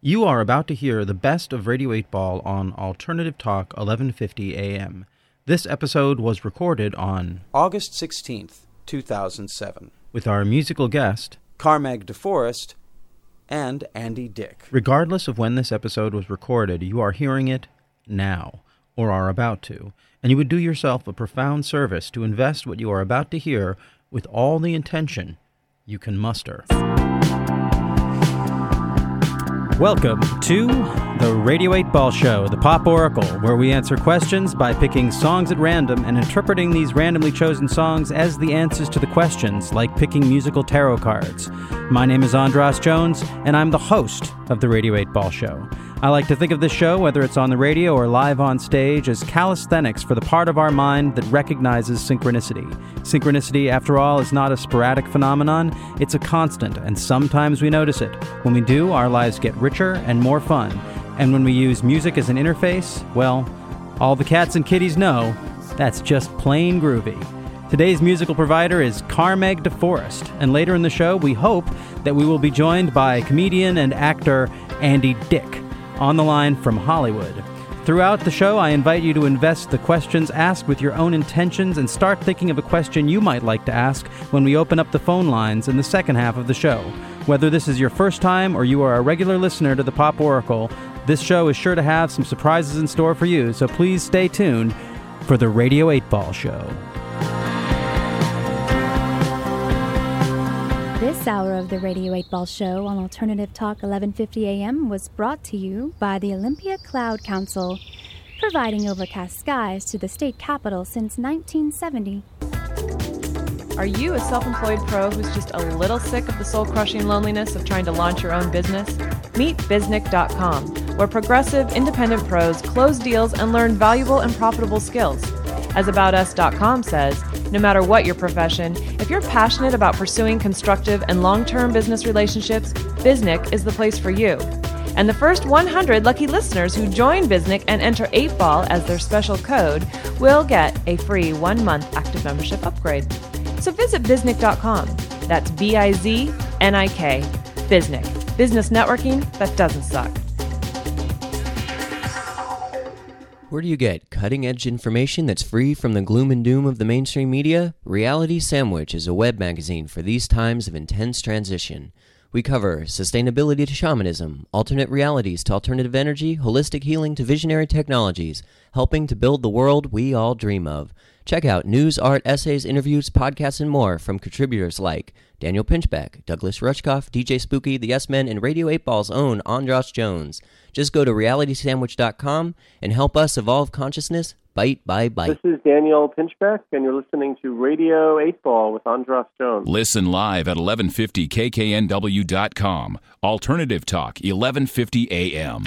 You are about to hear the best of Radio 8 Ball on Alternative Talk 1150 AM. This episode was recorded on August 16th, 2007, with our musical guest, Carmeg DeForest and Andy Dick. Regardless of when this episode was recorded, you are hearing it now, or are about to, and you would do yourself a profound service to invest what you are about to hear with all the intention you can muster. Welcome to the Radio 8 Ball Show, the Pop Oracle, where we answer questions by picking songs at random and interpreting these randomly chosen songs as the answers to the questions, like picking musical tarot cards. My name is Andras Jones, and I'm the host of the Radio 8 Ball Show. I like to think of this show, whether it's on the radio or live on stage, as calisthenics for the part of our mind that recognizes synchronicity. Synchronicity, after all, is not a sporadic phenomenon, it's a constant, and sometimes we notice it. When we do, our lives get richer and more fun. And when we use music as an interface, well, all the cats and kitties know that's just plain groovy. Today's musical provider is Carmeg DeForest, and later in the show, we hope that we will be joined by comedian and actor Andy Dick, on the line from Hollywood. Throughout the show, I invite you to invest the questions asked with your own intentions and start thinking of a question you might like to ask when we open up the phone lines in the second half of the show. Whether this is your first time or you are a regular listener to the Pop Oracle, this show is sure to have some surprises in store for you, so please stay tuned for the Radio 8 Ball Show. This hour of the Radio 8 Ball Show on Alternative Talk 1150 AM was brought to you by the Olympia Cloud Council, providing overcast skies to the state capital since 1970. Are you a self-employed pro who's just a little sick of the soul-crushing loneliness of trying to launch your own business? Meet Biznick.com, where progressive, independent pros close deals and learn valuable and profitable skills. As AboutUs.com says, no matter what your profession, if you're passionate about pursuing constructive and long-term business relationships, Biznick is the place for you. And the first 100 lucky listeners who join Biznick and enter 8Ball as their special code will get a free 1-month active membership upgrade. So visit Biznick.com. That's Biznik. Biznick. Business networking that doesn't suck. Where do you get cutting-edge information that's free from the gloom and doom of the mainstream media? Reality Sandwich is a web magazine for these times of intense transition. We cover sustainability to shamanism, alternate realities to alternative energy, holistic healing to visionary technologies, helping to build the world we all dream of. Check out news, art, essays, interviews, podcasts, and more from contributors like Daniel Pinchbeck, Douglas Rushkoff, DJ Spooky, The Yes Men, and Radio 8 Ball's own Andras Jones. Just go to realitysandwich.com and help us evolve consciousness bite by bite. This is Daniel Pinchbeck, and you're listening to Radio 8 Ball with Andras Jones. Listen live at 1150kknw.com. Alternative Talk, 1150 AM.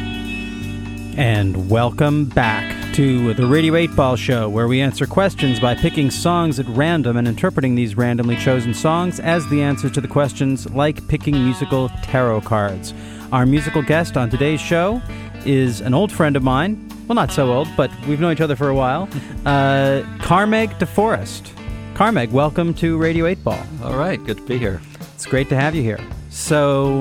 And welcome back to the Radio 8 Ball Show, where we answer questions by picking songs at random and interpreting these randomly chosen songs as the answers to the questions, like picking musical tarot cards. Our musical guest on today's show is an old friend of mine. Well, not so old, but we've known each other for a while. Carmeg DeForest. Carmeg, welcome to Radio 8 Ball. All right, good to be here. It's great to have you here. So,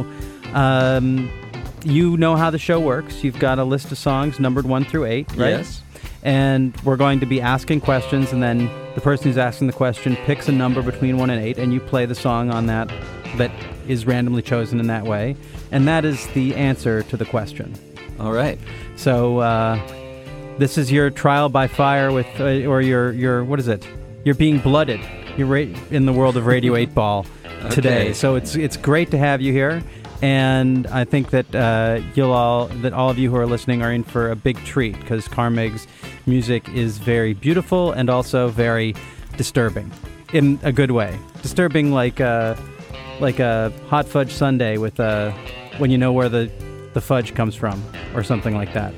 you know how the show works. You've got a list of songs numbered 1 through 8, right? Yes. And we're going to be asking questions, and then the person who's asking the question picks a number between 1 and 8, and you play the song on that is randomly chosen in that way. And that is the answer to the question. All right. So this is your trial by fire with, or your what is it? You're being blooded. You're in the world of Radio 8 Ball today. Okay. So it's great to have you here. And I think that all of you who are listening are in for a big treat, because Carmeg's music is very beautiful and also very disturbing in a good way. Disturbing like a hot fudge sundae with when you know where the fudge comes from or something like that.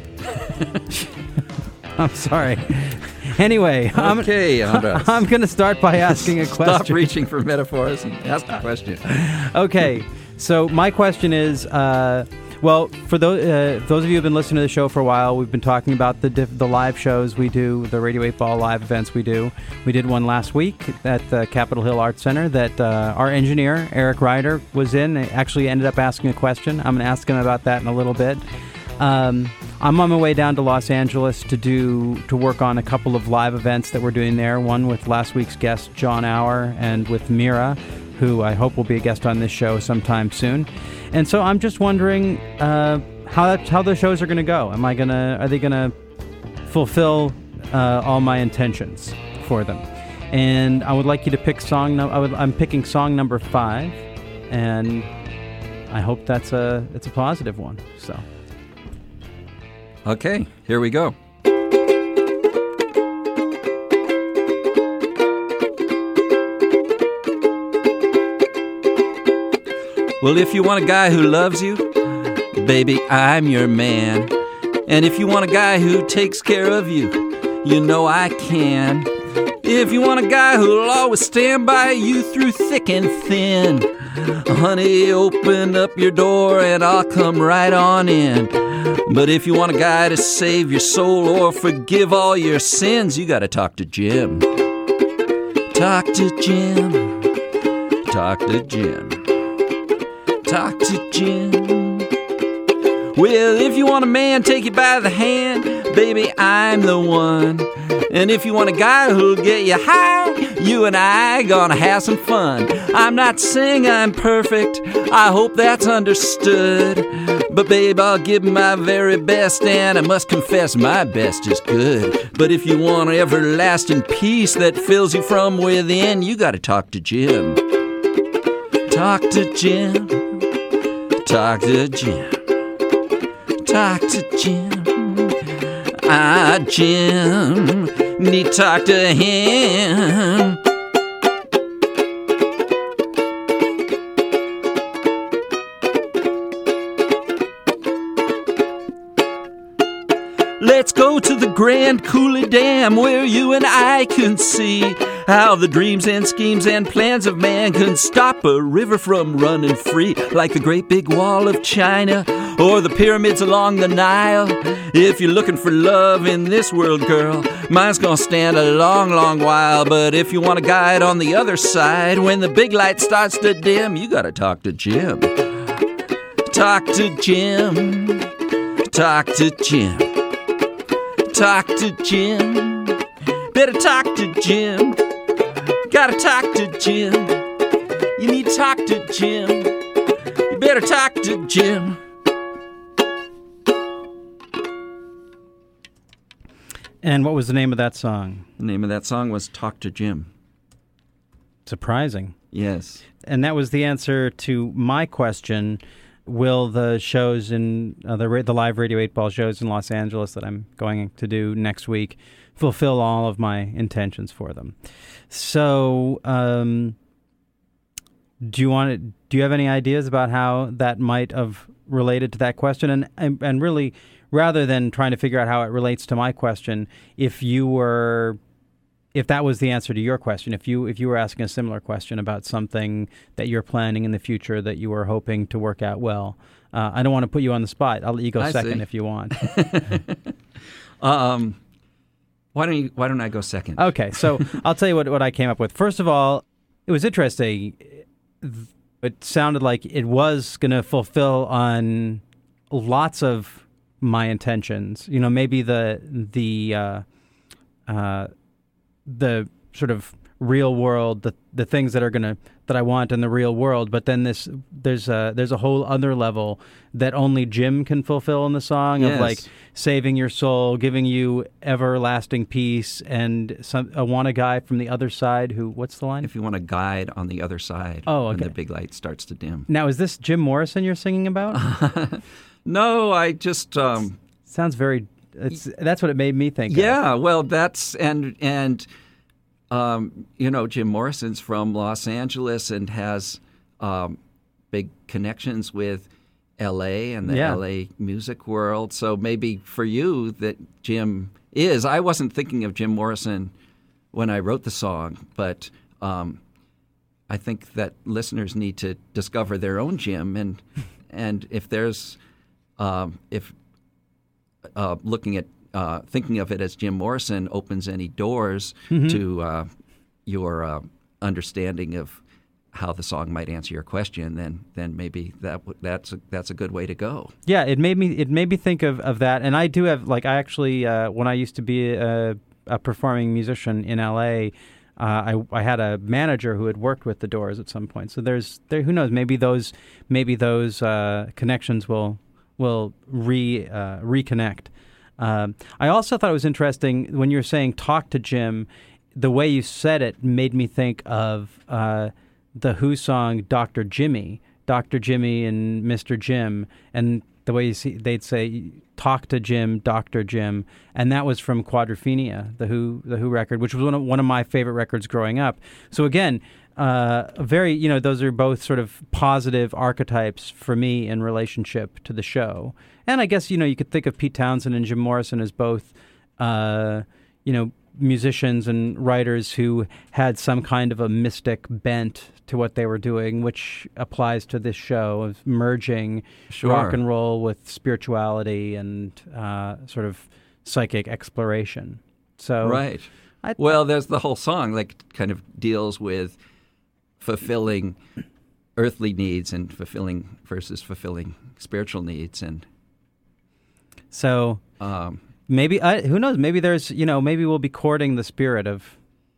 I'm sorry. Anyway, okay, I'm going to start by asking a question. Stop reaching for metaphors and ask a question. Okay. So my question is, Well, for those of you who have been listening to the show for a while, we've been talking about the live shows we do, the Radio 8 Ball live events we do. We did one last week at the Capitol Hill Arts Center that our engineer, Eric Ryder, was in. He actually ended up asking a question. I'm going to ask him about that in a little bit. I'm on my way down to Los Angeles to work on a couple of live events that we're doing there. One with last week's guest, John Auer, and with Mira, who I hope will be a guest on this show sometime soon. And so I'm just wondering how the shows are going to go. Are they going to fulfill all my intentions for them? And I would like you to pick I'm picking song number 5, and I hope it's a positive one. So. Okay, here we go. Well, if you want a guy who loves you, baby, I'm your man. And if you want a guy who takes care of you, you know I can. If you want a guy who'll always stand by you through thick and thin, honey, open up your door and I'll come right on in. But if you want a guy to save your soul or forgive all your sins, you gotta talk to Jim. Talk to Jim. Talk to Jim. Talk to Jim. Well, if you want a man take you by the hand, baby, I'm the one. And if you want a guy who'll get you high, you and I gonna have some fun. I'm not saying I'm perfect, I hope that's understood. But babe, I'll give my very best, and I must confess my best is good. But if you want everlasting peace that fills you from within, you gotta talk to Jim. Talk to Jim. Talk to Jim. Talk to Jim. Jim, need to talk to him. Let's go to the Grand Coulee Dam where you and I can see how the dreams and schemes and plans of man can stop a river from running free, like the Great Big Wall of China or the pyramids along the Nile. If you're looking for love in this world, girl, mine's gonna stand a long, long while. But if you want a guide on the other side, when the big light starts to dim, you gotta talk to Jim. Talk to Jim. Talk to Jim. Talk to Jim. Better talk to Jim. Gotta talk to Jim. You need to talk to Jim. You better talk to Jim. And what was the name of that song? The name of that song was Talk to Jim. Surprising. Yes. And that was the answer to my question. Will the shows in the live Radio 8 Ball shows in Los Angeles that I'm going to do next week fulfill all of my intentions for them? So, do you have any ideas about how that might have related to that question? And really, rather than trying to figure out how it relates to my question, if that was the answer to your question, if you were asking a similar question about something that you're planning in the future that you were hoping to work out well, I don't want to put you on the spot. I'll let you go second if you want. Why don't I go second? Okay, so I'll tell you what I came up with. First of all, it was interesting. It sounded like it was going to fulfill on lots of my intentions. You know, maybe the sort of real world, the things that I want in the real world, but then there's a whole other level that only Jim can fulfill in the song. Yes. Of like saving your soul, giving you everlasting peace, and I want a guy from the other side who, what's the line? If you want a guide on the other side, when the big light starts to dim. Now, is this Jim Morrison you're singing about? No, I just sounds very. That's what it made me think. Yeah, of. Well, that's and Jim Morrison's from Los Angeles and has big connections with L.A. and the L.A. music world. So maybe for you that Jim is. I wasn't thinking of Jim Morrison when I wrote the song, but I think that listeners need to discover their own Jim, and if there's if looking at thinking of it as Jim Morrison opens any doors to your understanding of how the song might answer your question, then maybe that's a good way to go. Yeah, it made me think of that, and I do have I actually when I used to be a performing musician in LA, I had a manager who had worked with the Doors at some point. So who knows, maybe those connections will reconnect. I also thought it was interesting when you were saying talk to Jim. The way you said it made me think of the Who song Dr. Jimmy and Mr. Jim, and the way they'd say talk to Jim, Dr. Jim, and that was from Quadrophenia, the Who record, which was one of my favorite records growing up. So again, very those are both sort of positive archetypes for me in relationship to the show. And I guess you could think of Pete Townsend and Jim Morrison as both musicians and writers who had some kind of a mystic bent to what they were doing, which applies to this show of merging rock and roll with spirituality and sort of psychic exploration. So right. Well, there's the whole song kind of deals with fulfilling earthly needs and fulfilling spiritual needs, and so maybe who knows? Maybe there's maybe we'll be courting the spirit of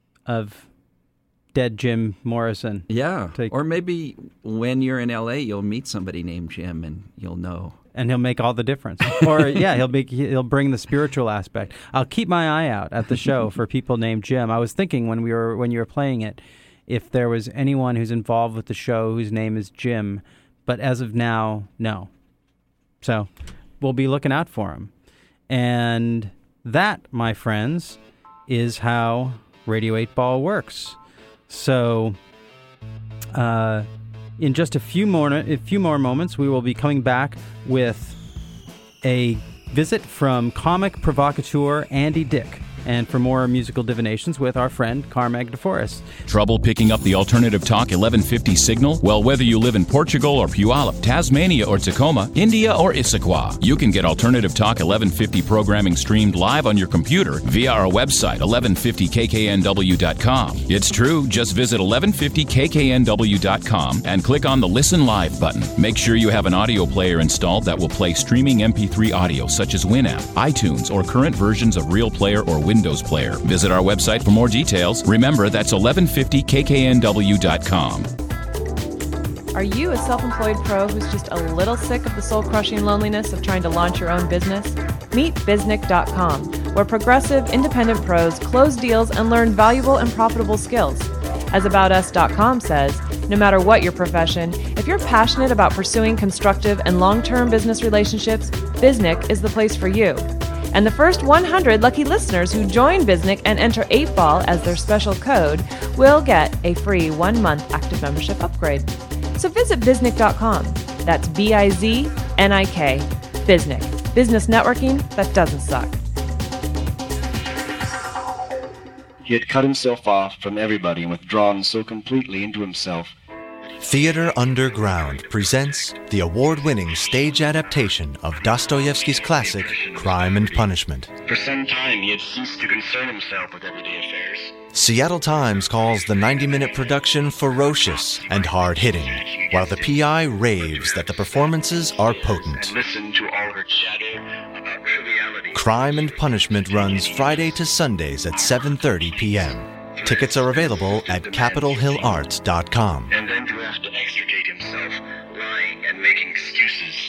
dead Jim Morrison. Yeah, or maybe when you're in LA, you'll meet somebody named Jim, and you'll know. And he'll make all the difference. Or he'll bring the spiritual aspect. I'll keep my eye out at the show for people named Jim. I was thinking when you were playing it, if there was anyone who's involved with the show whose name is Jim, but as of now, no. So we'll be looking out for him. And that, my friends, is how Radio 8 Ball works. So in just a few more moments, we will be coming back with a visit from comic provocateur Andy Dick, and for more musical divinations with our friend Carmeg DeForest. Trouble picking up the Alternative Talk 1150 signal? Well, whether you live in Portugal or Puyallup, Tasmania or Tacoma, India or Issaquah, you can get Alternative Talk 1150 programming streamed live on your computer via our website, 1150kknw.com. It's true, just visit 1150kknw.com and click on the Listen Live button. Make sure you have an audio player installed that will play streaming MP3 audio such as Winamp, iTunes, or current versions of Real Player or Windows Player. Visit our website for more details. Remember, that's 1150kknw.com. Are you a self-employed pro who's just a little sick of the soul-crushing loneliness of trying to launch your own business? Meet Biznick.com, where progressive, independent pros close deals and learn valuable and profitable skills. As AboutUs.com says, no matter what your profession, if you're passionate about pursuing constructive and long-term business relationships, Biznick is the place for you. And the first 100 lucky listeners who join Biznick and enter 8Ball as their special code will get a free 1-month active membership upgrade. So visit Biznick.com. That's Biznik. Biznick. Business networking that doesn't suck. He had cut himself off from everybody and withdrawn so completely into himself. Theater Underground presents the award-winning stage adaptation of Dostoevsky's classic, Crime and Punishment. For some time, he had ceased to concern himself with everyday affairs. Seattle Times calls the 90-minute production ferocious and hard-hitting, while the PI raves that the performances are potent. Listen to all her chatter about triviality. Crime and Punishment runs Friday to Sundays at 7:30 p.m. Tickets are available at CapitolHillArts.com. And then to have to extricate himself, lying and making excuses.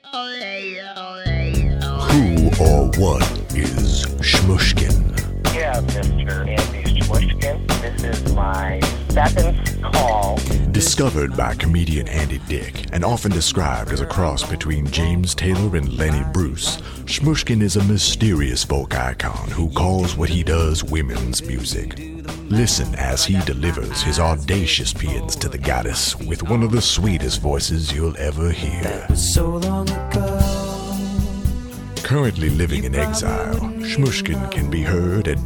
Who or what is Shmushkin? Yeah, Mr. Andy Shmushkin. This is my second call. Discovered by comedian Andy Dick and often described as a cross between James Taylor and Lenny Bruce, Shmushkin is a mysterious folk icon who calls what he does women's music. Listen as he delivers his audacious paeans to the goddess with one of the sweetest voices you'll ever hear. That was so long ago. Currently living in exile, Shmushkin can be heard at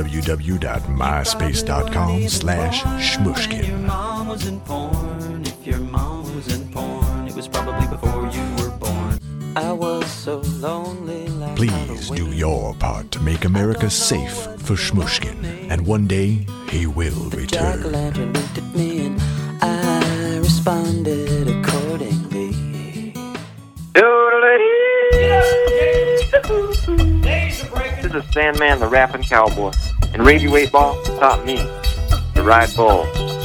www.myspace.com/Shmushkin. If your mom was in porn, it was probably before you were born. I was so lonely. Like Please do your part to make America safe for Shmushkin, and one day he will return. Jack-o'-lantern looked at me and I responded accordingly. This is Sandman, the rapping cowboy, and Radio 8 Ball taught me to ride bull.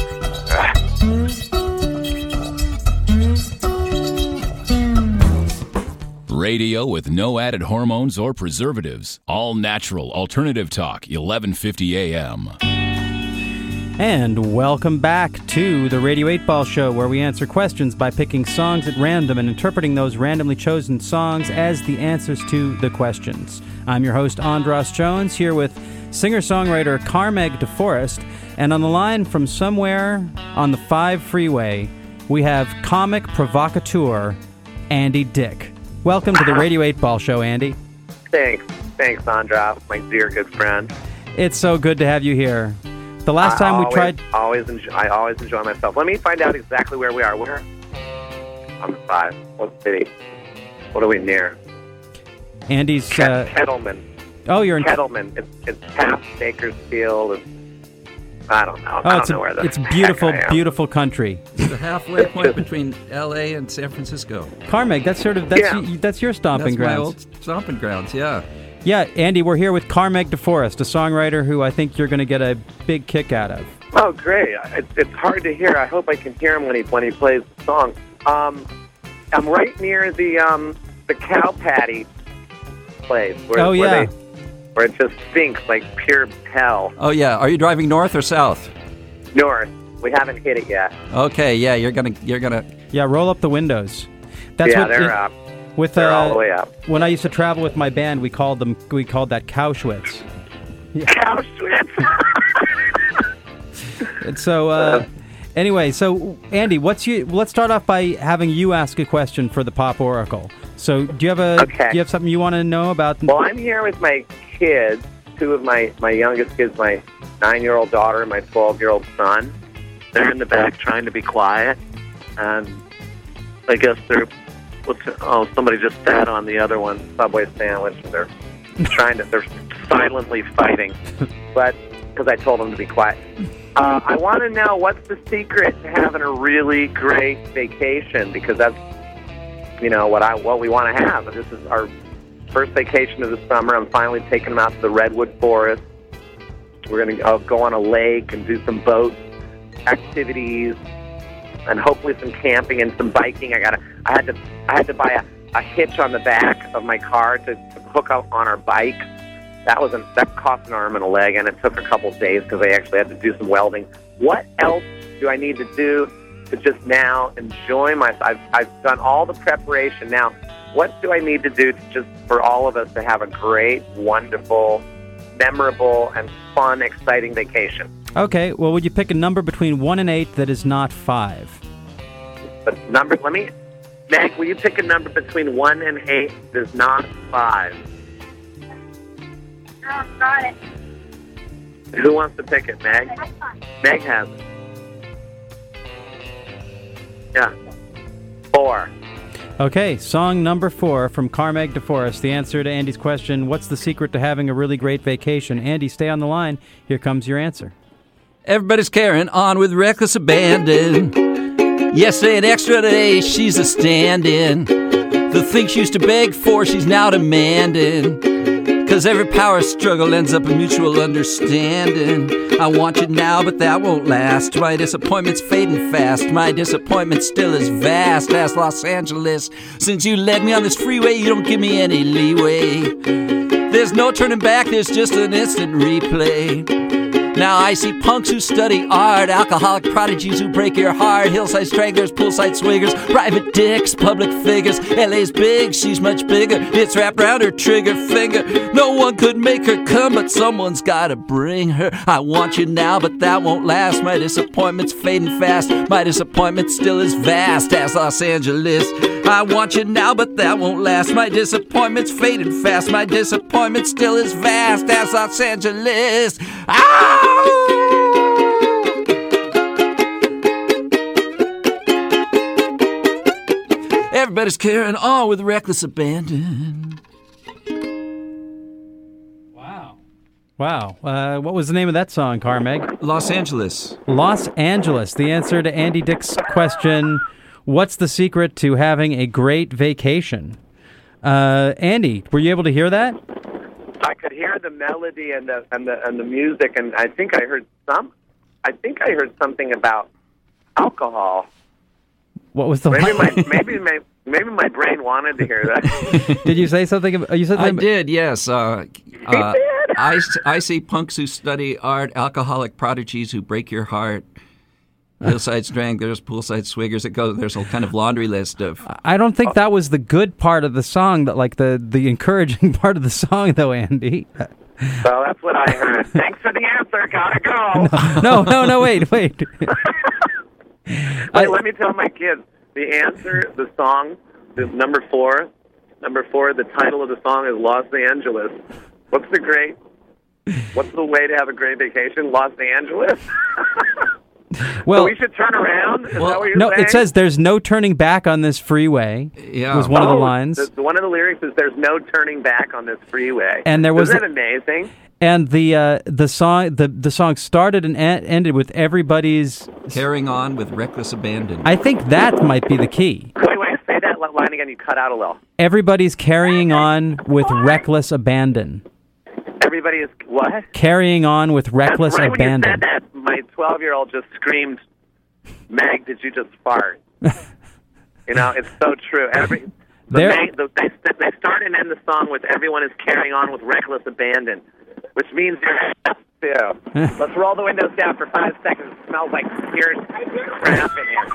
Radio with no added hormones or preservatives. All natural alternative talk, 1150 AM. And welcome back to the Radio 8 Ball Show, where we answer questions by picking songs at random and interpreting those randomly chosen songs as the answers to the questions. I'm your host, Andras Jones, here with singer-songwriter Carmeg DeForest, and on the line from somewhere on the 5 freeway, we have comic provocateur Andy Dick. Welcome to the Radio 8 Ball Show, Andy. Thanks, Andras, my dear good friend. It's so good to have you here. The last time we tried... I always enjoy myself. Let me find out exactly where we are. We're on the 5. What city? What are we near? Andy's... Kettleman. Oh, you're in... Kettleman. It's past Bakersfield. I don't know. I don't know where it's beautiful, beautiful country. It's the halfway point between L.A. and San Francisco. Carmeg, that's your stomping grounds. That's my old stomping grounds, yeah. Yeah, Andy, we're here with Carmeg DeForest, a songwriter who I think you're going to get a big kick out of. Oh, great. It's hard to hear. I hope I can hear him when he plays the song. I'm right near the cow patty place. Where it just stinks like pure hell. Oh, yeah. Are you driving north or south? North. We haven't hit it yet. Okay, yeah, you're gonna. Yeah, roll up the windows. They're up. They're all the way up. When I used to travel with my band, we called that Cowschwitz. Yeah. Cowschwitz. And so, anyway, so Andy, let's start off by having you ask a question for the Pop Oracle. So, do you have something you want to know about? Well, I'm here with my kids, 2 of my youngest kids, my 9-year-old daughter and my 12-year-old son. They're in the back trying to be quiet, and I guess they're somebody just sat on the other one, Subway sandwich, and they're they're silently fighting, but because I told them to be quiet. I want to know what's the secret to having a really great vacation, because that's what we want to have. This is our first vacation of the summer. I'm finally taking them out to the redwood forest. We're going to go on a lake and do some boat activities, and hopefully some camping and some biking. I had to buy a hitch on the back of my car to hook up on our bike. That cost an arm and a leg, and it took a couple of days because I actually had to do some welding. What else do I need to do to just now enjoy myself? I've done all the preparation. Now, what do I need to do for all of us to have a great, wonderful, memorable, and fun, exciting vacation? Okay, well, would you pick a number between 1 and 8 that is not 5? Meg, will you pick a number between 1 and 8 that is not 5? Got it. Who wants to pick it, Meg? Meg has it. Yeah. 4. Okay, song number 4 from Carmeg DeForest. The answer to Andy's question, what's the secret to having a really great vacation? Andy, stay on the line. Here comes your answer. Everybody's carrying on with reckless abandon. Yesterday and extra today, she's a stand-in. The thing she used to beg for, she's now demanding. 'Cause every power struggle ends up in mutual understanding. I want you now, but that won't last. My disappointment's fading fast. My disappointment still is vast as Los Angeles. Since you led me on this freeway, you don't give me any leeway. There's no turning back, there's just an instant replay. Now I see punks who study art, alcoholic prodigies who break your heart, hillside stragglers, poolside swiggers, private dicks, public figures. LA's big, she's much bigger, it's wrapped around her trigger finger. No one could make her come, but someone's gotta bring her. I want you now, but that won't last. My disappointment's fading fast. My disappointment still is vast as Los Angeles. I want you now, but that won't last. My disappointment's fading fast. My disappointment still is vast as Los Angeles. Everybody's carrying on with reckless abandon. Wow. What was the name of that song, Carmeg? Los Angeles. Los Angeles. The answer to Andy Dick's question, what's the secret to having a great vacation? Andy, were you able to hear that? I could hear the melody and the music, and I think I heard something about alcohol. What was the maybe my brain wanted to hear that. Did you say something? You said something. I did, yes. I see punks who study art, alcoholic prodigies who break your heart, hillside stranglers, poolside swiggers. There's a kind of laundry list of. I don't think that was the good part of the song. That like the encouraging part of the song, though, Andy. Well, that's what I heard. Thanks for the answer. Gotta go. No. Wait. Wait, let me tell my kids the answer. The song, number four. The title of the song is Los Angeles. What's the way to have a great vacation? Los Angeles? Well, so we should turn around? Is that what you're saying? It says there's no turning back on this freeway. Yeah. Was one of the lines. One of the lyrics is there's no turning back on this freeway. And there was Isn't that amazing? And the song started and ended with everybody's carrying on with reckless abandon. I think that might be the key. Wait, say that line again. You cut out a little. Everybody's carrying on with reckless abandon. Everybody is what? Carrying on with reckless abandon. When you said that, my 12-year-old just screamed, "Meg, did you just fart?" It's so true. They start and end the song with "Everyone is carrying on with reckless abandon," which means you're too. Let's roll the windows down for 5 seconds. It smells like weird crap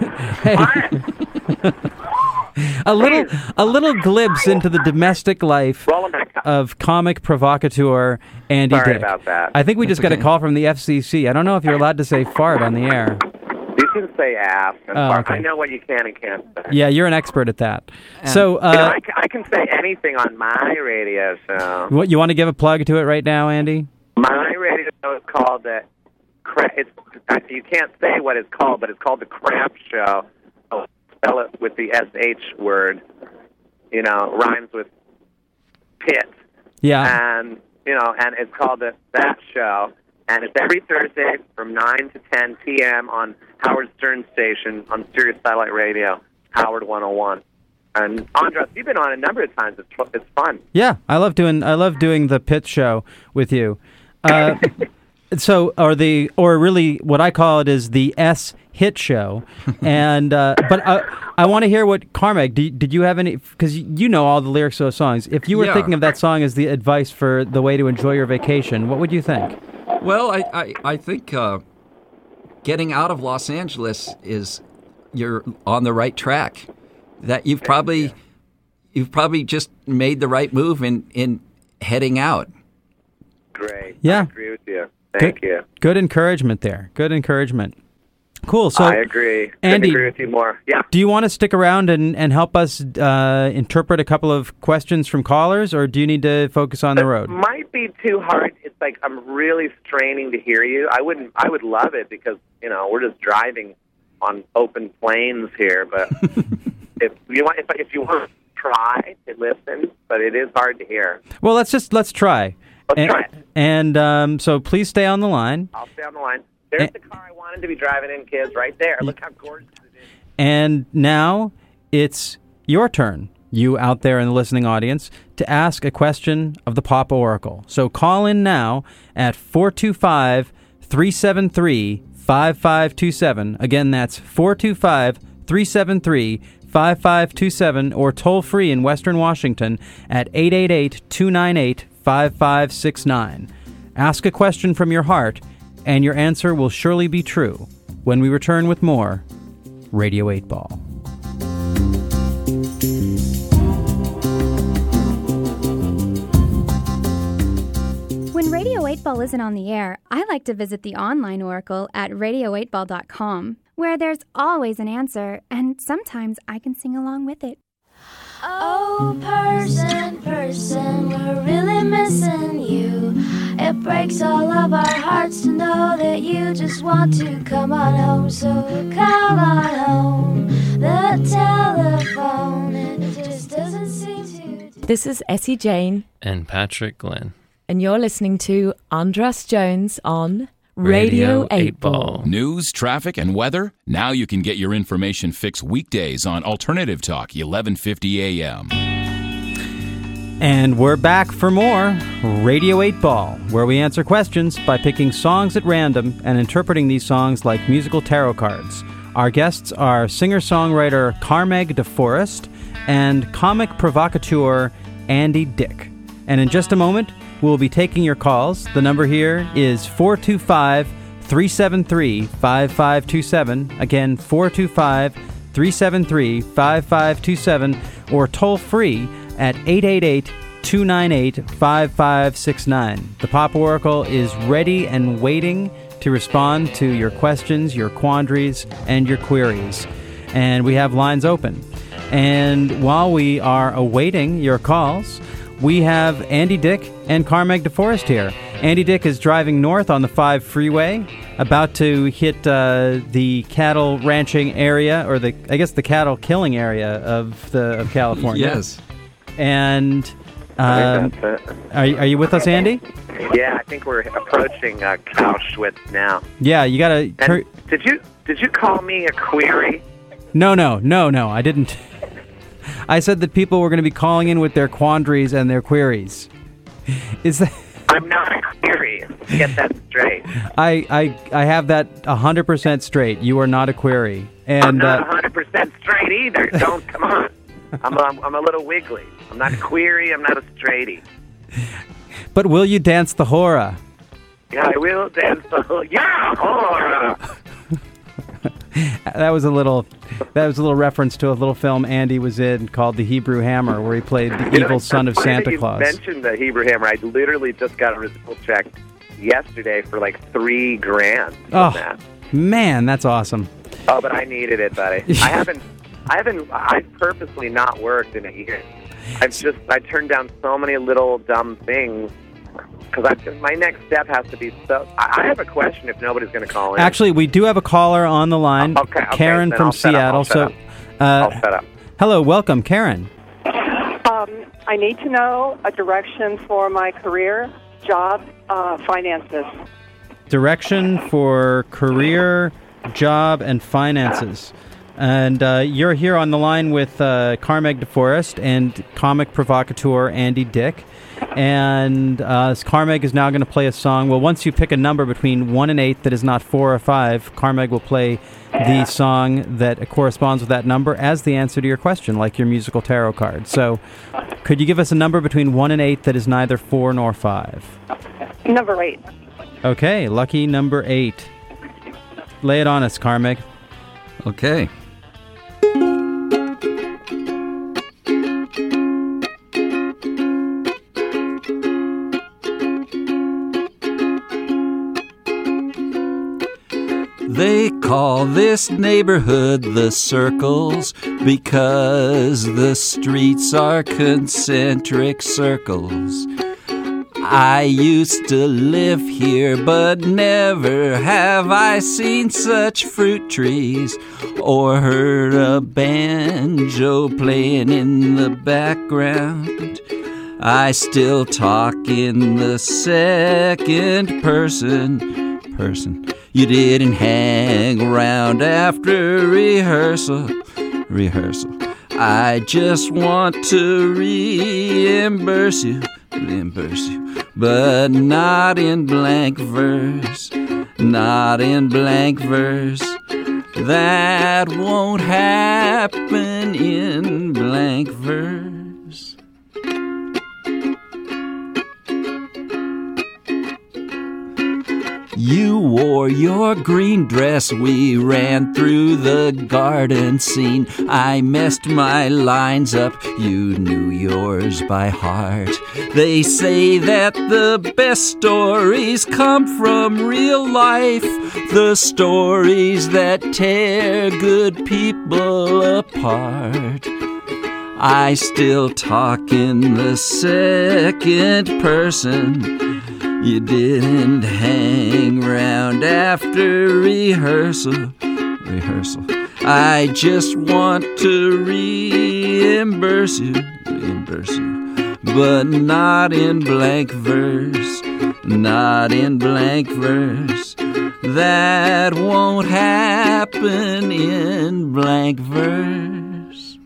in here. A little glimpse into the domestic life of comic provocateur Andy Dick. Sorry about that. I think we just got a call from the FCC. I don't know if you're allowed to say fart on the air. You can say ass and fart. Okay. I know what you can and can't say. Yeah, you're an expert at that. So I can say anything on my radio show. What you want to give a plug to it right now, Andy? My radio show is called you can't say what it's called, but it's called The Crap Show. I'll spell it with the SH word. Rhymes with pit. Yeah. And it's called That Show. And it's every Thursday from 9 to 10 p.m. on Howard Stern Station on Sirius Satellite Radio, Howard 101. And Andras, you've been on a number of times. It's fun. Yeah, I love doing the Pit Show with you. Or really, what I call it is the S Hit Show. And but I want to hear what Carmeg. Did you have any? Because you know all the lyrics of those songs. If you were thinking of that song as the advice for the way to enjoy your vacation, what would you think? Well, I think getting out of Los Angeles you're on the right track. That you've probably just made the right move in heading out. Great. Yeah. I agree with you. Thank you. Good encouragement there. Good encouragement. Cool. So I agree. Andy, agree with you more. Yeah. Do you want to stick around and help us interpret a couple of questions from callers, or do you need to focus on the road? It might be too hard. It's like I'm really straining to hear you. I would love it because we're just driving on open plains here. But if you want to try to listen, but it is hard to hear. Well, let's try. Let's try it. And so please stay on the line. I'll stay on the line. There's the car I wanted to be driving in, kids, right there. Look how gorgeous it is. And now it's your turn, you out there in the listening audience, to ask a question of the Pop Oracle. So call in now at 425-373-5527. Again, that's 425-373-5527, or toll free in Western Washington at 888-298-5569. Ask a question from your heart, and your answer will surely be true when we return with more Radio 8 Ball. When Radio 8 Ball isn't on the air, I like to visit the online oracle at radio8ball.com, where there's always an answer, and sometimes I can sing along with it. Oh, person, we're really missing you. It breaks all of our hearts to know that you just want to come on home. So come on home. The telephone This is Essie Jane. And Patrick Glenn. And you're listening to Andras Jones on Radio 8 Ball. News, traffic, and weather? Now you can get your information fix weekdays on Alternative Talk, 1150 a.m. And we're back for more Radio 8 Ball, where we answer questions by picking songs at random and interpreting these songs like musical tarot cards. Our guests are singer-songwriter Carmeg DeForest and comic provocateur Andy Dick. And in just a moment, we'll be taking your calls. The number here is 425-373-5527. Again, 425-373-5527, or toll free at 888-298-5569. The Pop Oracle is ready and waiting to respond to your questions, your quandaries, and your queries. And we have lines open. And while we are awaiting your calls, we have Andy Dick and Carmeg DeForest here. Andy Dick is driving north on the 5 freeway, about to hit the cattle ranching area, or the cattle killing area of California. Yes. And I think that's it. Are you with us, Andy? Yeah, I think we're approaching Auschwitz now. Yeah, you gotta. Did you call me a query? No, I didn't. I said that people were going to be calling in with their quandaries and their queries. Is that? I'm not a query. Get that straight. I have that 100% straight. You are not a query. And I'm not 100% straight either. Don't come on. I'm a little wiggly. I'm not a query. I'm not a straighty. But will you dance the hora? Yeah, I will dance the hora. Yeah, hora. That was a little reference to a little film Andy was in called The Hebrew Hammer, where he played the evil son of Santa Claus. You mentioned the Hebrew Hammer. I literally just got a result check yesterday for like $3,000. Oh, that. Man, that's awesome. Oh, but I needed it, buddy. I've purposely not worked in a year. I turned down so many little dumb things because my next step has to be so. I have a question if nobody's going to call in. Actually, we do have a caller on the line, okay, Karen from Seattle. I'll set up. Hello, welcome, Karen. I need to know a direction for my career, job, finances. Direction for career, job, and finances. And you're here on the line with Carmeg DeForest and comic provocateur Andy Dick. And Carmeg is now going to play a song. Well, once you pick a number between 1 and 8 that is not 4 or 5, Carmeg will play the song that corresponds with that number as the answer to your question, like your musical tarot card. So could you give us a number between 1 and 8 that is neither 4 nor 5? Number 8. Okay, lucky number 8. Lay it on us, Carmeg. Okay. They call this neighborhood the Circles because the streets are concentric circles. I used to live here, but never have I seen such fruit trees or heard a banjo playing in the background. I still talk in the second person. You didn't hang around after rehearsal. I just want to reimburse you, but not in blank verse, That won't happen in blank verse. You wore your green dress, we ran through the garden scene. I messed my lines up, you knew yours by heart. They say that the best stories come from real life, the stories that tear good people apart. I still talk in the second person. You didn't hang round after rehearsal. I just want to reimburse you, but not in blank verse, not in blank verse. That won't happen in blank verse.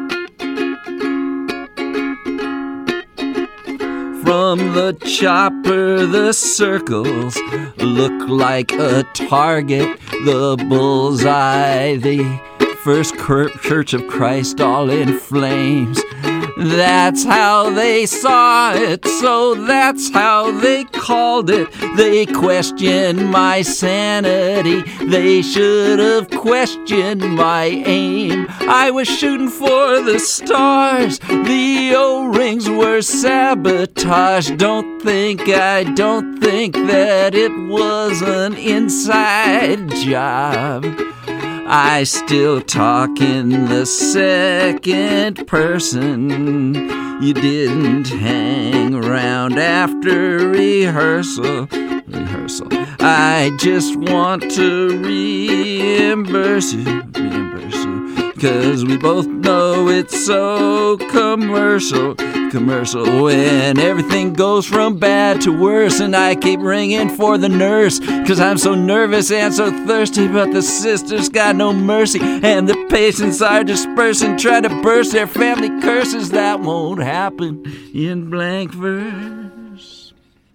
From the chopper, the circles look like a target. The bullseye, the first Church of Christ all in flames. That's how they saw it, so that's how they called it. They questioned my sanity, they should have questioned my aim. I was shooting for the stars, the O-rings were sabotage. Don't think that it was an inside job. I still talk in the second person. You didn't hang around after rehearsal. I just want to reimburse you, 'cause we both know it's so commercial. When everything goes from bad to worse, and I keep ringing for the nurse, 'cause I'm so nervous and so thirsty, but the sisters got no mercy, and the patients are dispersing, trying to burst their family curses. That won't happen in blank verse.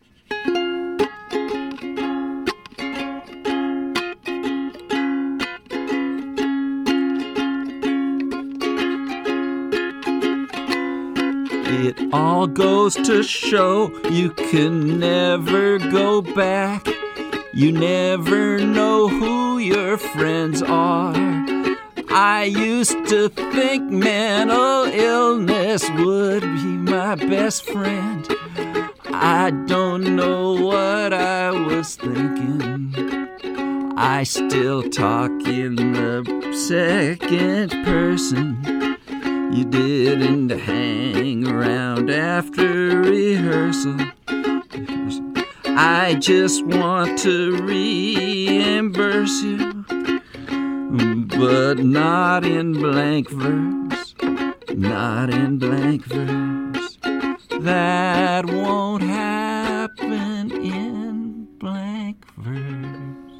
It all goes to show you can never go back. You never know who your friends are. I used to think mental illness would be my best friend. I don't know what I was thinking. I still talk in the second person. You didn't hang around after rehearsal. I just want to reimburse you, but not in blank verse, not in blank verse. That won't happen in blank verse.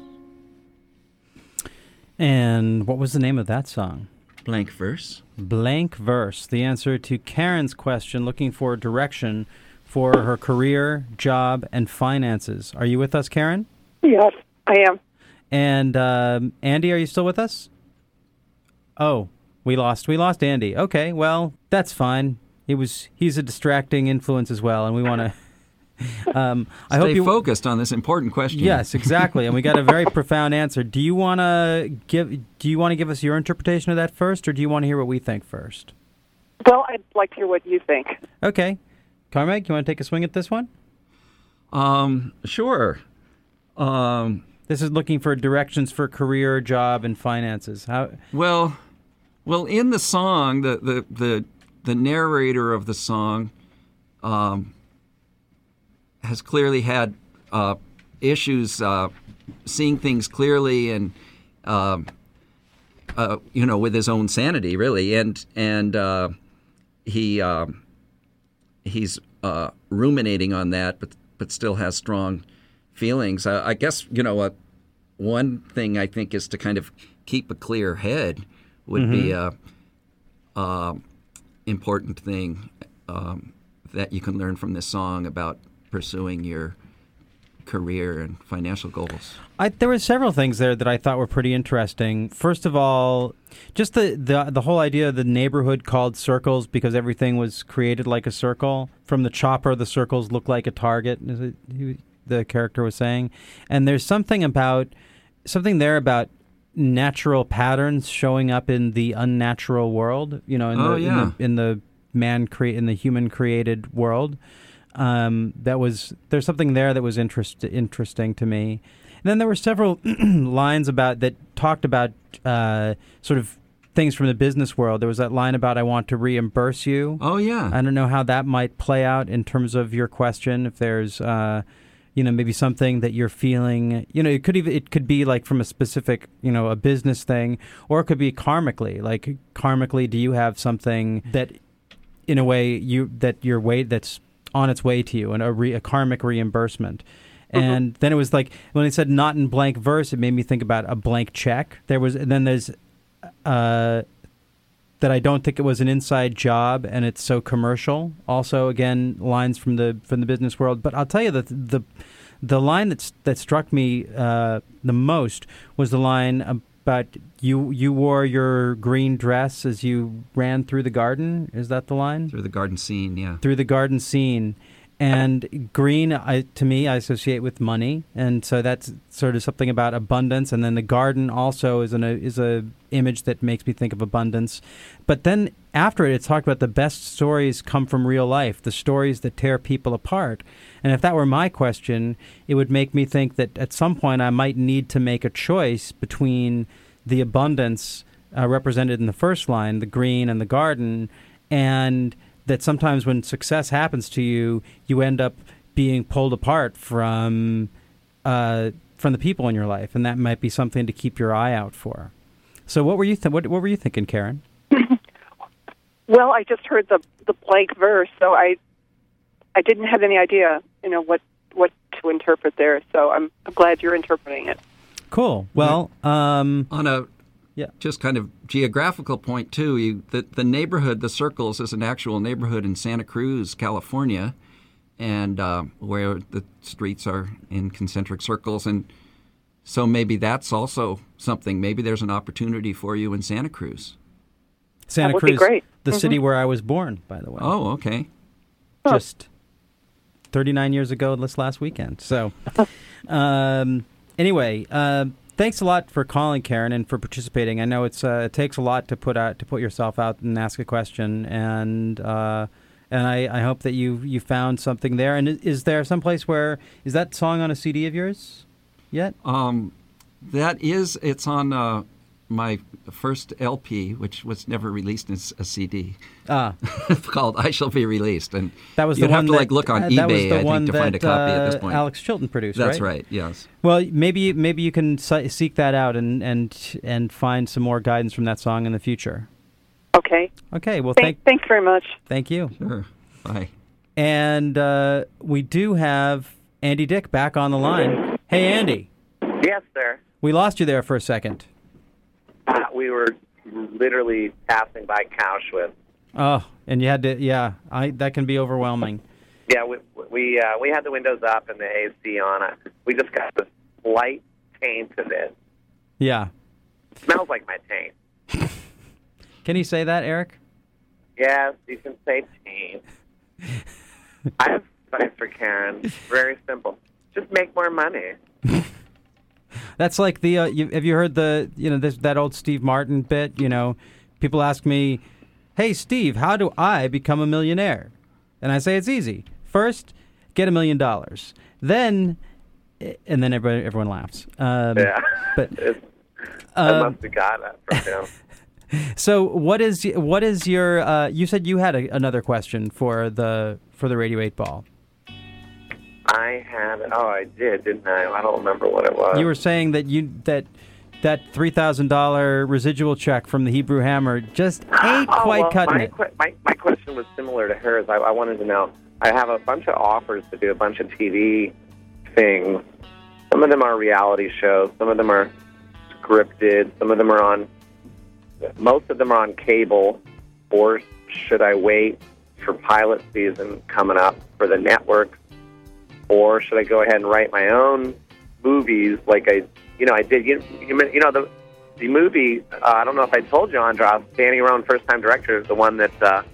And what was the name of that song? Blank verse. Blank verse. The answer to Karen's question, looking for direction for her career, job, and finances. Are you with us, Karen? Yes, I am. And Andy, are you still with us? Oh, we lost Andy. Okay, well, that's fine. He's a distracting influence as well, and we want to. I hope you focused on this important question. Yes, exactly, and we got a very profound answer. Do you want to give us your interpretation of that first, or do you want to hear what we think first? Well, I'd like to hear what you think. Okay, Carmack, you want to take a swing at this one? Sure. This is looking for directions for career, job, and finances. How? Well, in the song, the narrator of the song has clearly had issues seeing things clearly and with his own sanity, really, and he's ruminating on that, but still has strong feelings. I guess one thing I think is to kind of keep a clear head would be a important thing that you can learn from this song about pursuing your career and financial goals. There were several things there that I thought were pretty interesting. First of all, just the whole idea of the neighborhood called circles because everything was created like a circle. From the chopper, the circles look like a target, the character was saying. And there's something there about natural patterns showing up in the unnatural world, in the human created world. There's something there that was interesting to me. And then there were several lines that talked about sort of things from the business world. There was that line about I want to reimburse you. Oh, yeah. I don't know how that might play out in terms of your question. If there's, maybe something that you're feeling, it could be like from a specific, a business thing, or it could be karmically. Like karmically, do you have something that, in a way, that's on its way to you, and a karmic reimbursement? And then it was like when it said not in blank verse, it made me think about a blank check. There's that I don't think it was an inside job, and it's so commercial. Also, again, lines from the business world. But I'll tell you that the line that struck me the most was the line about you wore your green dress as you ran through the garden. Is that the line? Through the garden scene, yeah. Through the garden scene. And green, to me, I associate with money, and so that's sort of something about abundance. And then the garden also is a image that makes me think of abundance. But then after it, it's talked about the best stories come from real life, the stories that tear people apart. And if that were my question, it would make me think that at some point I might need to make a choice between the abundance represented in the first line, the green and the garden, and that sometimes when success happens to you, you end up being pulled apart from the people in your life, and that might be something to keep your eye out for. So, what were you what were you thinking, Karen? Well, I just heard the blank verse, so I didn't have any idea, what to interpret there. So I'm glad you're interpreting it. Cool. Well, on a just kind of geographical point, too, the neighborhood, the Circles, is an actual neighborhood in Santa Cruz, California, and where the streets are in concentric circles. And so maybe that's also something. Maybe there's an opportunity for you in Santa Cruz. Santa Cruz, great. The city where I was born, by the way. Oh, okay. Just 39 years ago this last weekend. So anyway, thanks a lot for calling, Karen, and for participating. I know it takes a lot to put yourself out and ask a question, and I hope that you found something there. And is there some place is that song on a CD of yours yet? It's on my first LP, which was never released as a CD. Called "I Shall Be Released," and that was you'd the have one to look on eBay, I think, to find a copy at this point. Alex Chilton produced. That's right. Yes. Well, maybe you can seek that out and find some more guidance from that song in the future. Okay. Okay. Well, thanks very much. Thank you. Sure. Bye. And we do have Andy Dick back on the line. Hey, Andy. Yes, sir. We lost you there for a second. We were literally passing by Cowshed. Oh, and you had to, that can be overwhelming. Yeah, we had the windows up and the AC on. We just got the slight taint of it. Yeah. Smells like my taint. Can you say that, Eric? Yes, you can say taint. I have advice for Karen. Very simple. Just make more money. That's like the. Have you heard that old Steve Martin bit? People ask me, "Hey, Steve, how do I become a millionaire?" And I say it's easy. First, get $1 million. Then everyone laughs. Yeah, but I must have got that from him. So what is your? You said you had another question for the Radio 8 Ball. I had. Oh, I did, didn't I? I don't remember what it was. You were saying that that $3,000 residual check from the Hebrew Hammer just ain't quite cutting it. My question was similar to hers. I wanted to know. I have a bunch of offers to do a bunch of TV things. Some of them are reality shows. Some of them are scripted. Some of them are on. Most of them are on cable. Or should I wait for pilot season coming up for the network? Or should I go ahead and write my own movies like I did? The movie, I don't know if I told you, Andras, Danny Roan, first-time director, the one that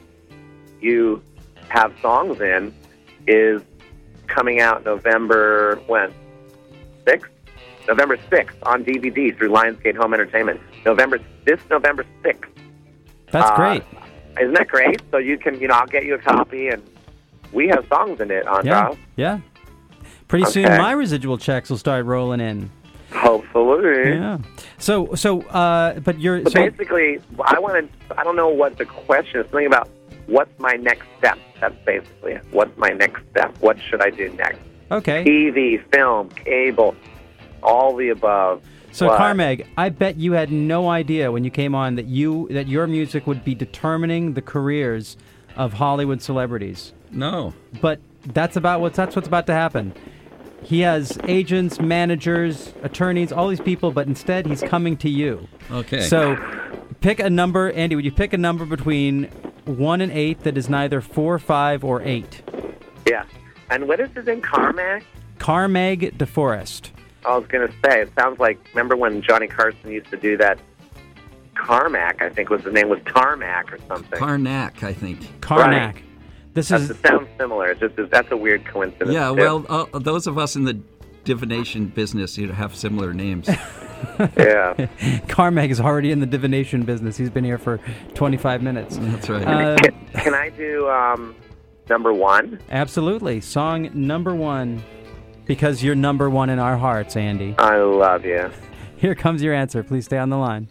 you have songs in, is coming out November 6th? November 6th on DVD through Lionsgate Home Entertainment. This November 6th. That's great. Isn't that great? So you can, I'll get you a copy, and we have songs in it, Andras. Yeah. Pretty soon my residual checks will start rolling in. Hopefully. Yeah. So but you're... So basically, I don't know what the question is. Something about what's my next step. That's basically it. What's my next step? What should I do next? Okay. TV, film, cable, all the above. So, But- Carmeg, I bet you had no idea when you came on that your music would be determining the careers of Hollywood celebrities. No. But that's what's about to happen. He has agents, managers, attorneys, all these people, but instead he's coming to you. Okay. So pick a number. Andy, would you pick a number between 1 and 8 that is neither 4, 5, or 8? Yeah. And what is his name? Carmack? Carmeg DeForest. I was going to say, it sounds like, remember when Johnny Carson used to do that? Carmack, I think was the name, was Tarmac or something. Karnak, I think. Karnak. Right. It sounds similar. That's a weird coincidence. Yeah, too. well, those of us in the divination business have similar names. Yeah. Carmeg is already in the divination business. He's been here for 25 minutes. That's right. Can I do number 1? Absolutely. Song number 1. Because you're number 1 in our hearts, Andy. I love you. Here comes your answer. Please stay on the line.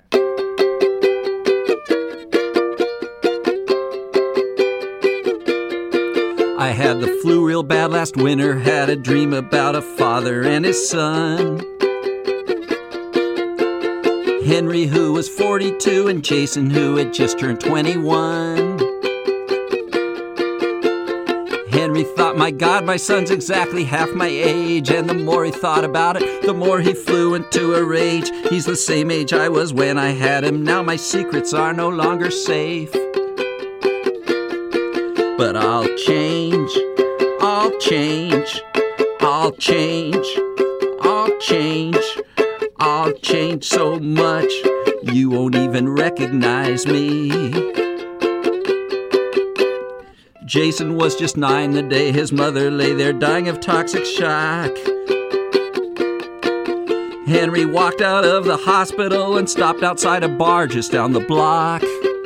I had the flu real bad last winter, had a dream about a father and his son. Henry, who was 42, and Jason, who had just turned 21. Henry thought, my God, my son's exactly half my age. And the more he thought about it, the more he flew into a rage. He's the same age I was when I had him. Now my secrets are no longer safe. But I'll change, I'll change, I'll change, I'll change, I'll change so much you won't even recognize me. Jason was just 9 the day his mother lay there dying of toxic shock. Henry walked out of the hospital and stopped outside a bar just down the block.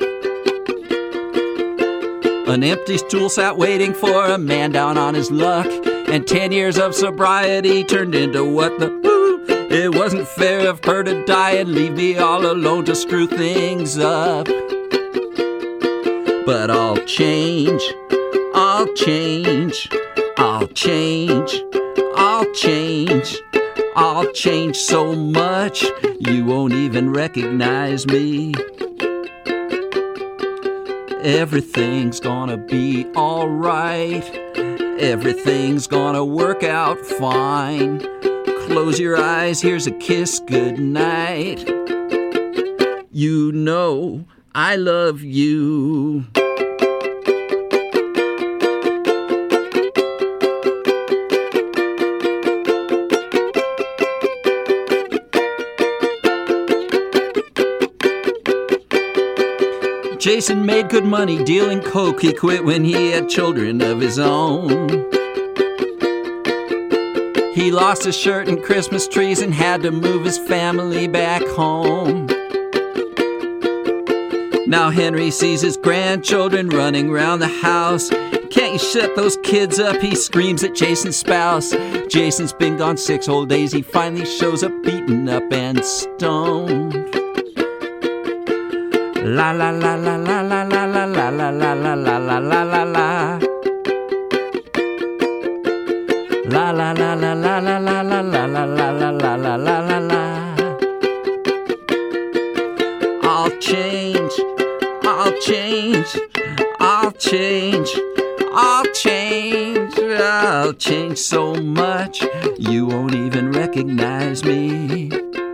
An empty stool sat waiting for a man down on his luck. And 10 years of sobriety turned into what the woo. It wasn't fair of her to die and leave me all alone to screw things up. But I'll change, I'll change, I'll change, I'll change, I'll change so much you won't even recognize me. Everything's gonna be alright. Everything's gonna work out fine. Close your eyes, here's a kiss, good night. You know I love you. Jason made good money dealing coke. He quit when he had children of his own. He lost his shirt and Christmas trees and had to move his family back home. Now Henry sees his grandchildren running around the house. Can't you shut those kids up? He screams at Jason's spouse. Jason's been gone 6 whole days. He finally shows up beaten up and stoned. La la la la la la la la la la la la la la la la la. La la la la la la la la la la la la la la la la la. I'll change, I'll change, I'll change, I'll change, I'll change so much you won't even recognize me.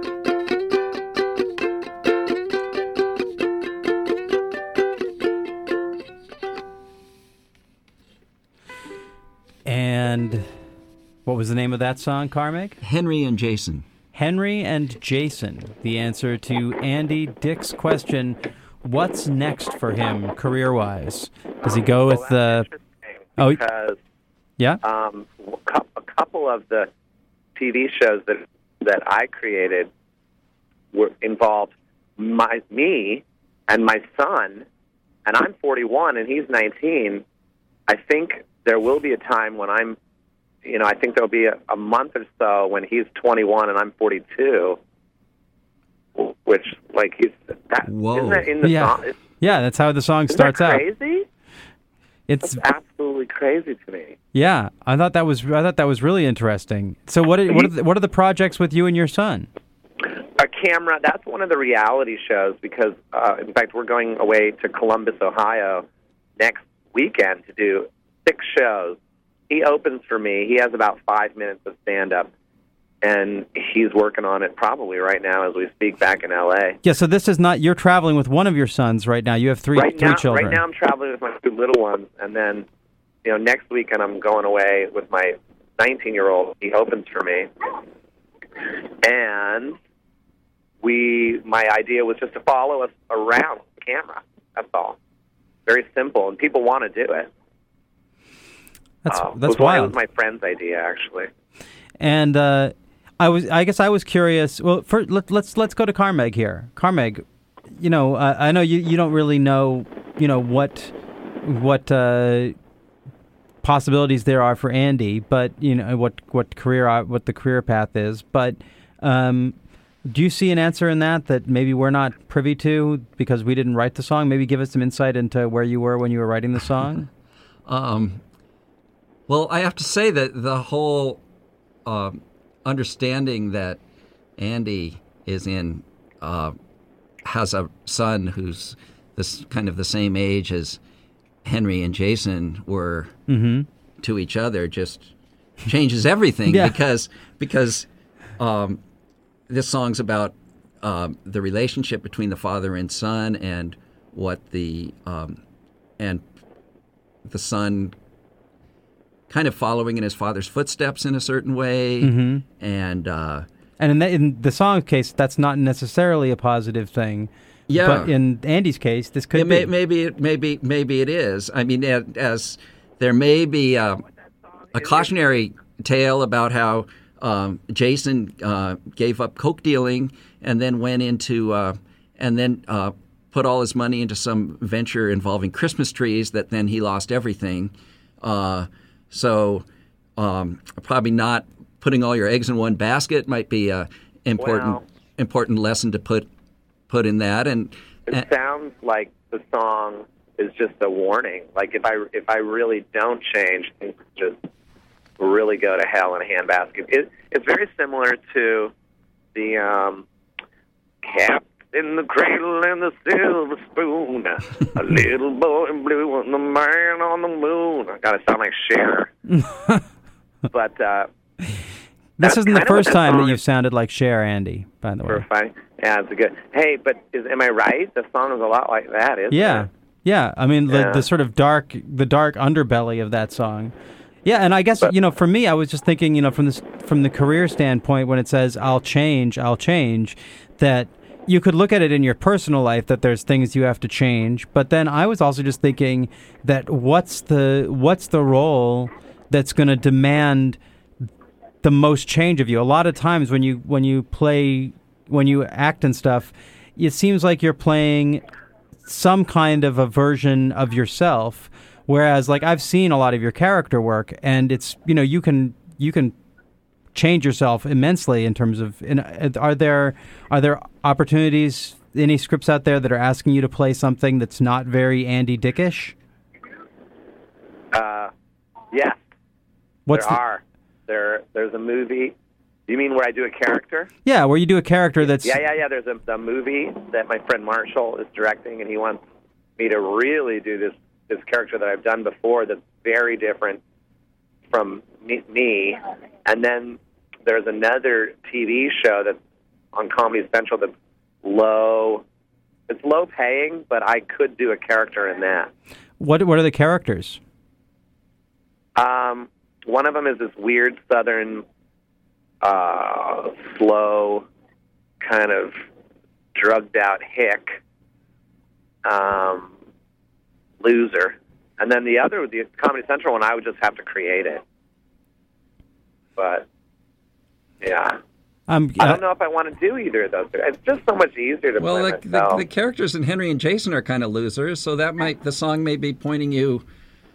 And what was the name of that song, Carmeg? Henry and Jason. Henry and Jason, the answer to Andy Dick's question, what's next for him career-wise? Does he go with the... Because yeah? A couple of the TV shows that I created involved me and my son, and I'm 41 and he's 19. I think there will be a time when I think there'll be a month or so when he's 21 and I'm 42, which, like, Whoa. Isn't that in the song? Yeah, that's how the song Isn't starts that out. crazy? It's That's absolutely absolutely crazy to me. Yeah, I thought that was really interesting. So what are the projects with you and your son? A camera, that's one of the reality shows because, in fact, we're going away to Columbus, Ohio next weekend to do 6 shows. He opens for me. He has about 5 minutes of stand-up, and he's working on it probably right now as we speak back in L.A. Yeah, so this is not, you're traveling with one of your sons right now. You have three children. Right now I'm traveling with my 2 little ones, and then, next weekend I'm going away with my 19-year-old. He opens for me. And my idea was just to follow us around with the camera. That's all. Very simple, and people want to do it. That's wild. It was my friend's idea, actually. And I guess I was curious. Well, let's go to Carmeg here. Carmeg, I know you don't really know, what possibilities there are for Andy, but what the career path is. But do you see an answer in that maybe we're not privy to because we didn't write the song? Maybe give us some insight into where you were when you were writing the song. Well, I have to say that the whole understanding that Andy is has a son who's this kind of the same age as Henry and Jason were to each other just changes everything because this song's about the relationship between the father and son and what the son kind of following in his father's footsteps in a certain way, and in the song's case, that's not necessarily a positive thing. Yeah, but in Andy's case, this could be. Maybe it is. I mean, as there may be a cautionary tale about how Jason gave up coke dealing and then went into put all his money into some venture involving Christmas trees that then he lost everything. So probably not putting all your eggs in one basket might be an important lesson to put in that. And it sounds like the song is just a warning. Like if I really don't change, things just really go to hell in a handbasket. It's very similar to the Cat in the Cradle and the Silver Spoon, a little boy in blue and the man on the moon. I gotta sound like Cher. But this isn't the first time that you've sounded like Cher, Andy, by the way. Yeah, it's good. Hey, but am I right? The song is a lot like that, isn't it? Yeah. I mean, the sort of dark underbelly of that song. Yeah, and I guess, for me, I was just thinking, from the career standpoint, when it says, I'll change, that you could look at it in your personal life that there's things you have to change. But then I was also just thinking that what's the role that's going to demand the most change of you? A lot of times when you act and stuff, it seems like you're playing some kind of a version of yourself. Whereas, like, I've seen a lot of your character work, and it's, you can change yourself immensely in terms of. Are there opportunities, any scripts out there that are asking you to play something that's not very Andy Dickish? Yes. There's a movie. You mean where I do a character? Yeah, where you do a character that's. Yeah. There's a movie that my friend Marshall is directing, and he wants me to really do this character that I've done before that's very different from me. And then there's another TV show that's on Comedy Central that's low. It's low paying, but I could do a character in that. What are the characters? One of them is this weird Southern, slow, kind of drugged out hick. Loser. And then the other, the Comedy Central one, I would just have to create it. But, yeah. I don't know if I want to do either of those. It's just so much easier to play myself. The characters in Henry and Jason are kind of losers, so the song may be pointing you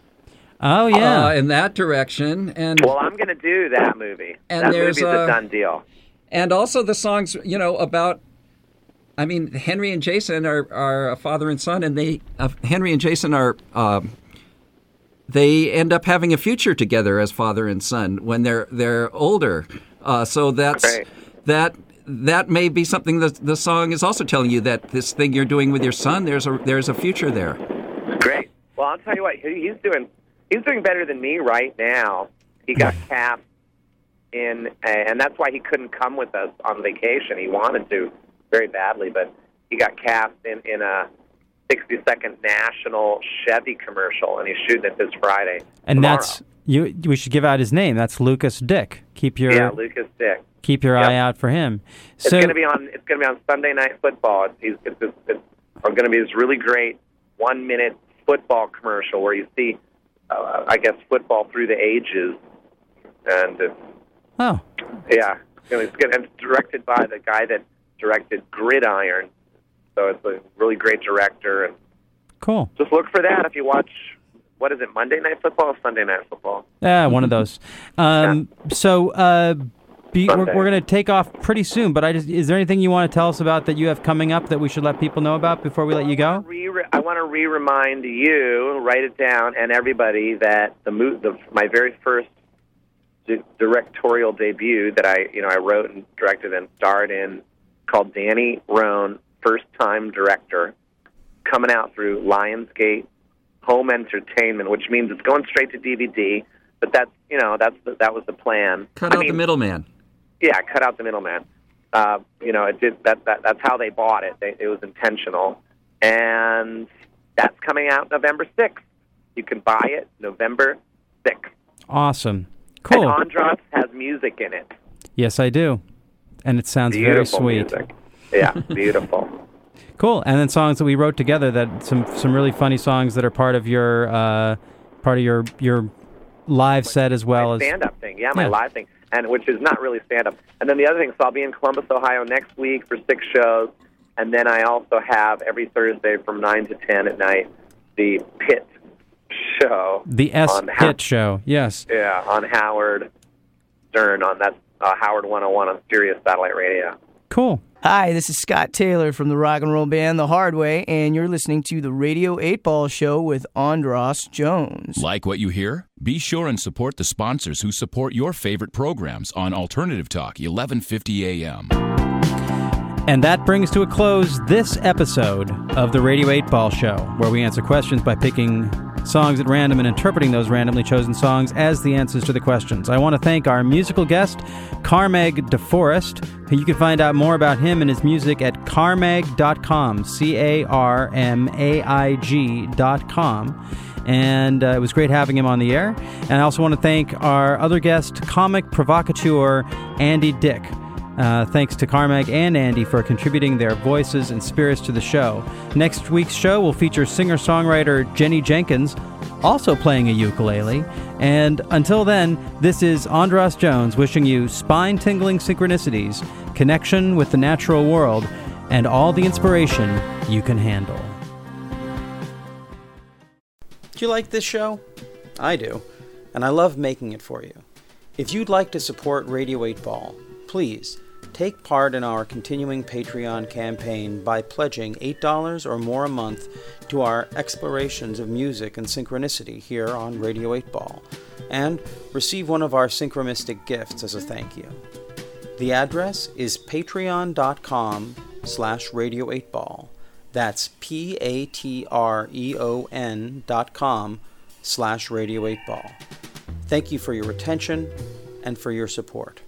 in that direction. And well, I'm going to do that movie. And that movie's a done deal. And also the songs, about... I mean, Henry and Jason are a father and son, and Henry and Jason are they end up having a future together as father and son when they're older. So that may be something that the song is also telling you, that this thing you're doing with your son, there's a future there. Great. Well, I'll tell you what, he's doing better than me right now. He got cast in, and that's why he couldn't come with us on vacation. He wanted to very badly, but he got cast in a 60-second national Chevy commercial, and he's shooting it this Friday. And tomorrow. that's we should give out his name. That's Lucas Dick. Lucas Dick. Keep your eye out for him. It's going to be on Sunday Night Football. It's going to be this really great 1-minute football commercial where you see, I guess, football through the ages, and it's directed by the guy that directed Gridiron. So it's a really great director. And cool. Just look for that if you watch. What is it? Monday Night Football or Sunday Night Football? Yeah, one of those. We're going to take off pretty soon, but is there anything you want to tell us about that you have coming up that we should let people know about before we let you go? I want to remind you, write it down, and everybody, that my very first directorial debut that I wrote and directed and starred in, called Danny Roan, First Time Director, coming out through Lionsgate Home Entertainment, which means it's going straight to DVD. But that was the plan. Cut out the middleman. Yeah, cut out the middleman. It did that. That's how they bought it. It was intentional, and that's coming out November 6th. You can buy it November 6th. Awesome, cool. And Andras has music in it. Yes, I do, and it sounds beautiful, very sweet. Music. Yeah, beautiful. Cool, and then songs that we wrote together. That some really funny songs that are part of your live set as well as stand-up thing. Yeah, my live thing. And which is not really stand-up. And then the other thing, so I'll be in Columbus, Ohio next week for 6 shows, and then I also have every Thursday from 9 to 10 at night the Pit show. The Pit show, yes. Yeah, on Howard Stern, on that Howard 101 on Sirius Satellite Radio. Cool. Hi, this is Scott Taylor from the rock and roll band The Hard Way, and you're listening to the Radio 8 Ball Show with Andras Jones. Like what you hear? Be sure and support the sponsors who support your favorite programs on Alternative Talk, 1150 AM. And that brings to a close this episode of the Radio 8 Ball Show, where we answer questions by picking songs at random and interpreting those randomly chosen songs as the answers to the questions. I want to thank our musical guest, Carmaig DeForest. You can find out more about him and his music at carmaig.com, CARMAIG.com. And it was great having him on the air. And I also want to thank our other guest, comic provocateur Andy Dick. Thanks to Carmaig and Andy for contributing their voices and spirits to the show. Next week's show will feature singer-songwriter Jenny Jenkins, also playing a ukulele. And until then, this is Andras Jones wishing you spine-tingling synchronicities, connection with the natural world, and all the inspiration you can handle. Do you like this show? I do, and I love making it for you. If you'd like to support Radio 8 Ball, please take part in our continuing Patreon campaign by pledging $8 or more a month to our explorations of music and synchronicity here on Radio 8 Ball, and receive one of our synchromistic gifts as a thank you. The address is patreon.com/Radio 8 Ball. That's patreon.com/Radio 8 Ball. Thank you for your attention and for your support.